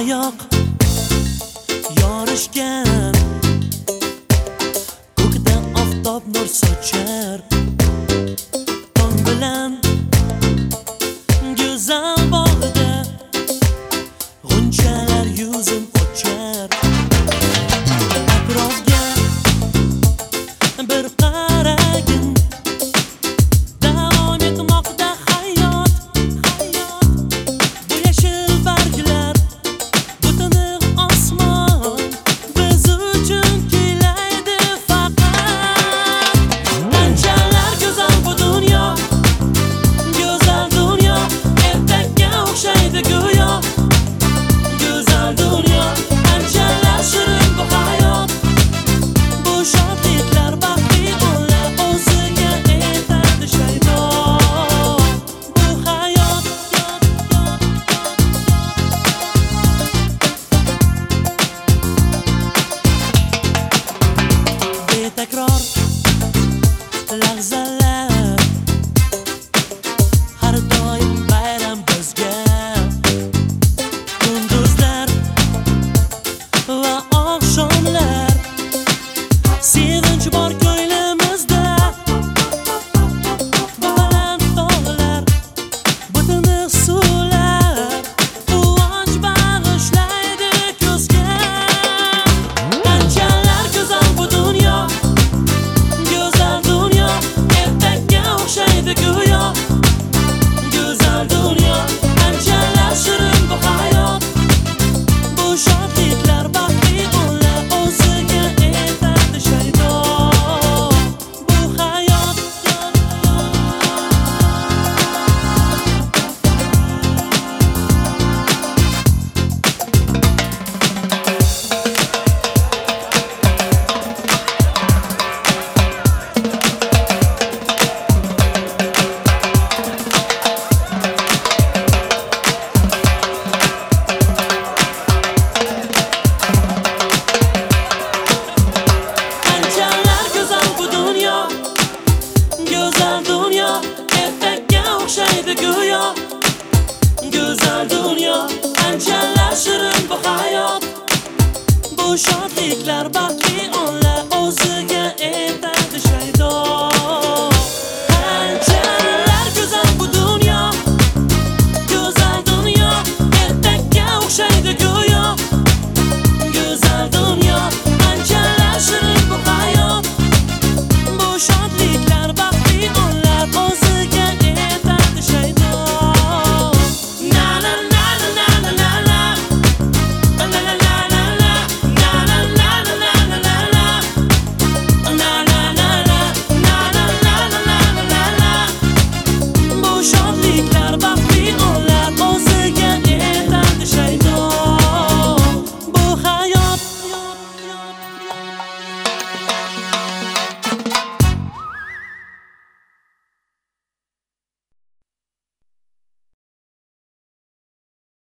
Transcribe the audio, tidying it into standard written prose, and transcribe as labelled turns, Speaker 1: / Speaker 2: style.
Speaker 1: oyoq yorishgan, ko'kda oftob nur sochar. Tong bilan go'zal bog'ida g'unchalar yuzin ochar. Atrofga bir qaragin, davom etmoqda hayot. Bu yashil barglar, bu tiniq osmon biz uchun kuylaydi faqat. Qanchalar go'zal bu dunyo, go'zal dunyo, ertakka o'xshaydi go'yo. Go'zal dunyo, qanchalar shirin bu hayot. Bu shodliklar baxtli o'lar o'ziga aytadi shaydon. Bu hayot betakror lahzalar, har doim bayram bizga. Kunduzlar va oqshomlar, sevinch bor ko'nglimizda. Baland tog'lar, bu tiniq suvlar, quvonch bag'ishlaydi ko'zga. Qanchalar go'zal bu dunyo, go'zal dunyo, ertakka o'xshaydi go'yo. Go'zal dunyo, qanchalar shirin bu hayot. Bu shodliklar baxtli o'lar o'ziga aytadi shaydon. Bu hayot qanchalar go'zal bu dunyo, go'zal dunyo, ertakka o'xshaydi go'yo. Go'zal dunyo, qanchalar shirin bu hayot. Bu shodliklar baxtli